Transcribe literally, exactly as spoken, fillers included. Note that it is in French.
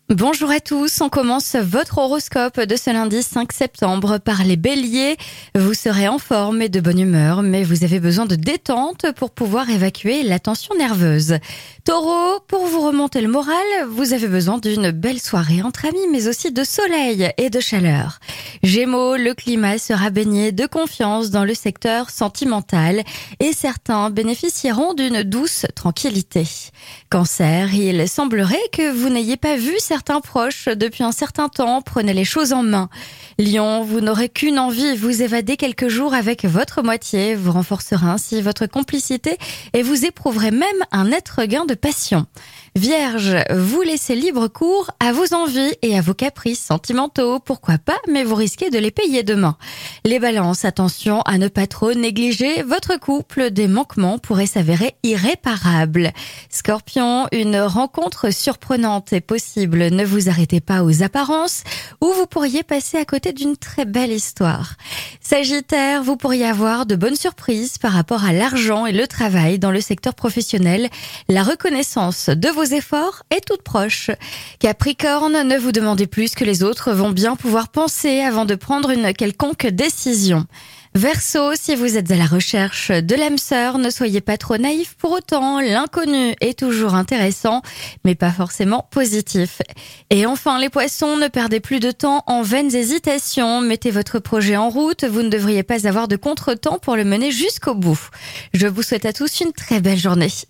Bonjour à tous, on commence votre horoscope de ce lundi cinq septembre par les béliers. Vous serez en forme et de bonne humeur, mais vous avez besoin de détente pour pouvoir évacuer la tension nerveuse. Taureau, pour vous remonter le moral, vous avez besoin d'une belle soirée entre amis, mais aussi de soleil et de chaleur. Gémeaux, le climat sera baigné de confiance dans le secteur sentimental et certains bénéficieront d'une douce tranquillité. Cancer, il semblerait que vous n'ayez pas vu certains proches depuis un certain temps, prenez les choses en main. Lion, vous n'aurez qu'une envie, vous évader quelques jours avec votre moitié, vous renforcerez ainsi votre complicité et vous éprouverez même un net regain de passion. Vierge, vous laissez libre cours à vos envies et à vos caprices sentimentaux, pourquoi pas, mais vous risquez de les payer demain. Les balances, attention à ne pas trop négliger votre couple, des manquements pourraient s'avérer irréparables. Scorpion, une rencontre surprenante est possible, ne vous arrêtez pas aux apparences ou vous pourriez passer à côté d'une très belle histoire. Sagittaire, vous pourriez avoir de bonnes surprises par rapport à l'argent et le travail dans le secteur professionnel. La reconnaissance de vos efforts est toute proche. Capricorne, ne vous demandez plus que les autres vont bien pouvoir penser avant de prendre une quelconque décision. Verseau, si vous êtes à la recherche de l'âme sœur, ne soyez pas trop naïf pour autant, l'inconnu est toujours intéressant, mais pas forcément positif. Et enfin les poissons, ne perdez plus de temps en vaines hésitations, mettez votre projet en route, vous ne devriez pas avoir de contretemps pour le mener jusqu'au bout. Je vous souhaite à tous une très belle journée.